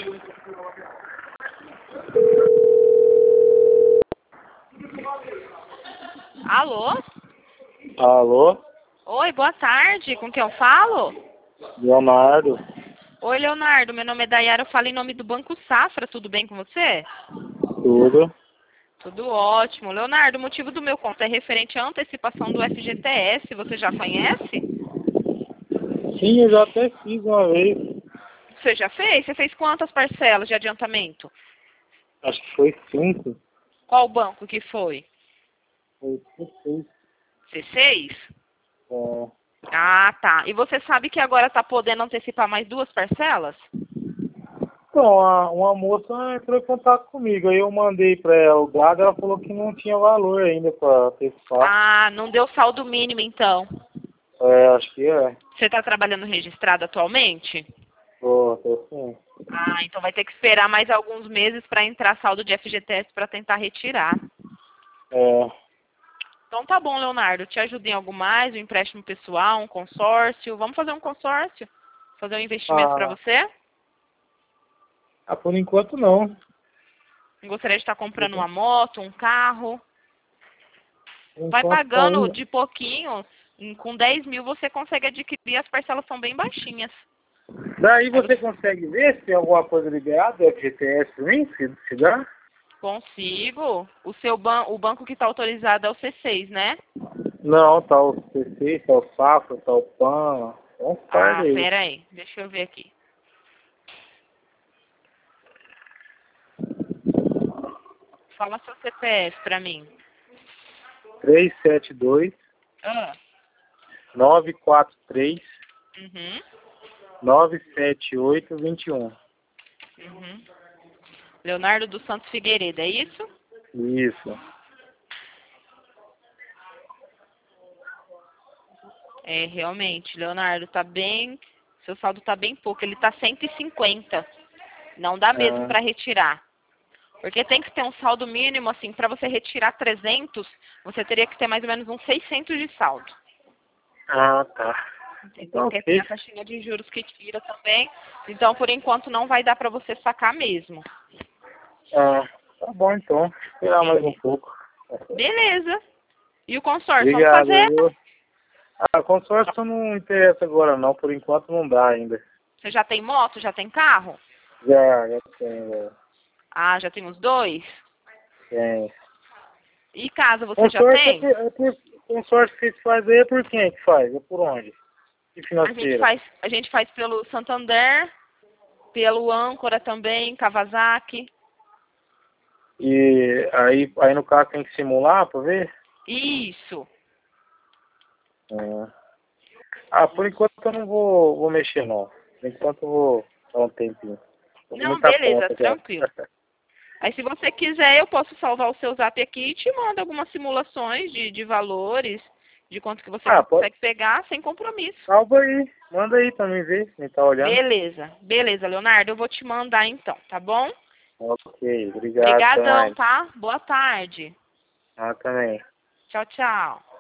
Alô? Alô? Oi, boa tarde. Com quem eu falo? Leonardo? Oi, Leonardo. Meu nome é Dayara. Eu falo em nome do Banco Safra. Tudo bem com você? Tudo? Tudo ótimo. Leonardo, o motivo do meu conto é referente à antecipação do FGTS. Você já conhece? Sim, eu já até fiz uma vez. Você já fez? Você fez quantas parcelas de adiantamento? Acho que foi 5. Qual banco que foi? Foi 6. C6? É, Ah, tá. E você sabe que agora está podendo antecipar mais 2 parcelas? então, uma moça entrou em contato comigo. Aí eu mandei pra ela o dado. Ela falou que não tinha valor ainda pra antecipar. Ah, não deu saldo mínimo então. É, acho que é. Você está trabalhando registrado atualmente? Tô sim. Ah, então vai ter que esperar mais alguns meses para entrar saldo de FGTS para tentar retirar. É. Então tá bom, Leonardo. Te ajudo em algo mais? Um empréstimo pessoal, um consórcio? Vamos fazer um consórcio? Fazer um investimento para Ah, você? por enquanto não. Gostaria de estar comprando uma moto, um carro? Por Vai enquanto tá pagando indo. de pouquinho. Com 10 mil você consegue adquirir, as parcelas são bem baixinhas. Daí Aí você você consegue ver se tem alguma coisa liberada do FGTS pra mim? Se dá? consigo. O banco que está autorizado é o C6, né? Não, tá o C6, tá o Safra, tá o PAN, é um par Ah, deles. pera aí. Deixa eu ver aqui. Fala seu CPF pra mim. 372 Ah. 943 Uhum. 978 21. Uhum. Leonardo dos Santos Figueiredo, é isso? Isso. É, realmente, Leonardo, tá bem. Seu saldo tá bem pouco. Ele tá 150. Não dá mesmo Ah, para retirar. Porque tem que ter um saldo mínimo, assim, para você retirar 300, você teria que ter mais ou menos uns 600 de saldo. tá. Entendeu? Então, Porque tem ok. a taxinha de juros que tira também. Então, por enquanto, não vai dar para você sacar mesmo. Ah, tá bom então. Esperar mais um Entende? pouco. Beleza. E o consórcio, vamos Obrigado, fazer? viu? Consórcio não interessa agora não, por enquanto não dá ainda. Você já tem moto? Já tem carro? Já tem, Ah, já tem os dois? tem. E casa você já Consórcio tem? consórcio que se faz aí é por quem que faz? É por onde? Que A gente financeira? faz, a gente faz pelo Santander, pelo Âncora também, Kawasaki. E aí no caso tem que simular para ver? Isso. É. Por enquanto eu não vou mexer não. Por enquanto eu vou dar um tempinho. Tô com Não, muita beleza, conta já. tranquilo. Aí se você quiser, eu posso salvar o seu zap aqui e te mando algumas simulações de valores, de quanto que você Pode, consegue pegar sem compromisso. salva aí. Manda aí pra mim ver, quem tá olhando. Beleza, beleza, Leonardo, eu vou te mandar então, tá bom? Ok, obrigado, até Obrigadão, mais. tá? Boa tarde. Também. Tchau, tchau.